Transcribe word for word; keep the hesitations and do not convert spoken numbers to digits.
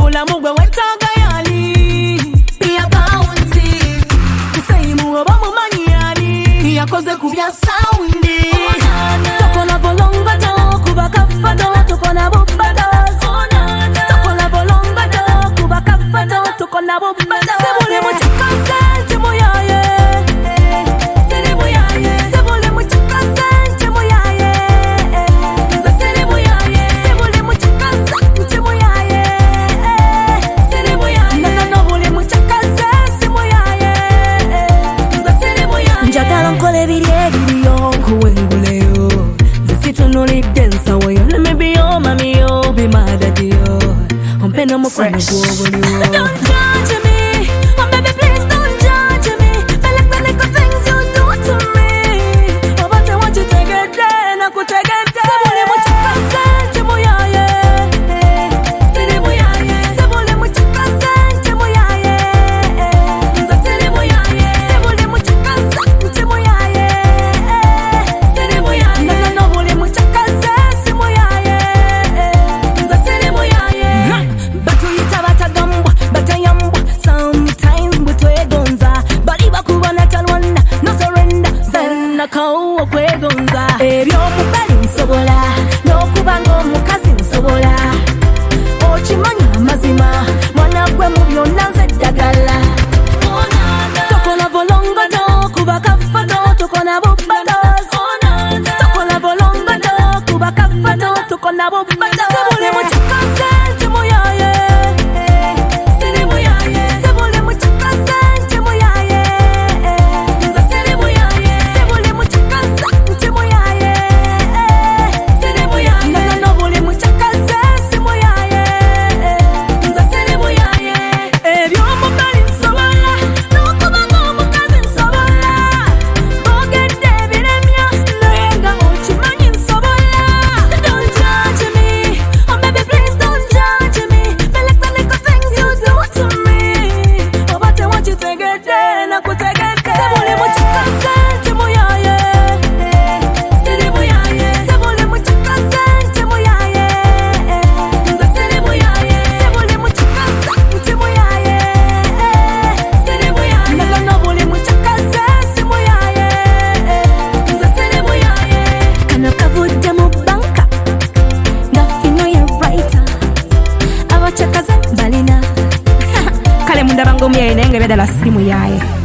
Obulamu gwe wetaaga yali Pia bounty Kuseimu oba mumanyi yali Yakoze kubya soundi Tokola bolonga to kuba kafato Tokola bubada Tokola bolonga to kuba kafato Tokola bubada Sebule muchakaze Timo yaye Serebo yaye Sebule muchakaze Timo yaye Serebo yaye Sebule muchakaze Timo yaye Serebo yaye Nana nobule muchakaze Timo yaye Serebo yaye Njagala nkole biri ebiriyo nkuwenguleyo Nzitunulidde nsaweyo Let me be your mommy yo Be my daddy yo Ompena mukono gwobuliwo Don't judge me Oh baby please don't judge me I like the little things you do to me Oh but I want you to get there Nakutegete Sebule muchakaze Timo yaye Serebo yaye Sebule muchakaze Timo yaye Serebo yaye Sebule muchakaze Timo yaye Serebo yaye Nana nobule muchakaze Timo yaye Serebo yaye Batu yitabata gambwa Batayambwa Sometimes butwegonza Bali bakubana talwana No surrender Zenna kauwa kwegonza Ebyo mubali nsobola N'okubanga omukazi nsobola Okimanya amazima Mwana gwe mu byonna nze ddagala Tokola bolonga to kuba kafato Tokola bubada Tokola bolonga to kuba kafato Tokola bubada Sebule muchakaze Timo yaye Serebo yaye Sebule muchakaze Timo yaye Serebo yaye Sebule muchakaze Timo yaye Serebo yaye Nana nobule muchakaze Timo yaye Serebo yaye Ebyo mubali nsobola N'okubanga omukazi nsobola Bogedde ebiremya naye nga okimanyi nsobola Don't judge me Oh baby please don't judge me I like the little things you do to me Oh but I want you to get there Nakutegete Sebule muchakaze Timo yaye Serebo yaye Sebule muchakaze Timo yaye Serebo yaye Sebule muchakaze Timo yaye Serebo yaye Nana nobule muchakaze Timo yaye Serebo yaye Kano kavudde mu banka Nga fino ya writer Abachakaze balina Kale mundaba ng'omuyaye naye nga byadala sirimu yaye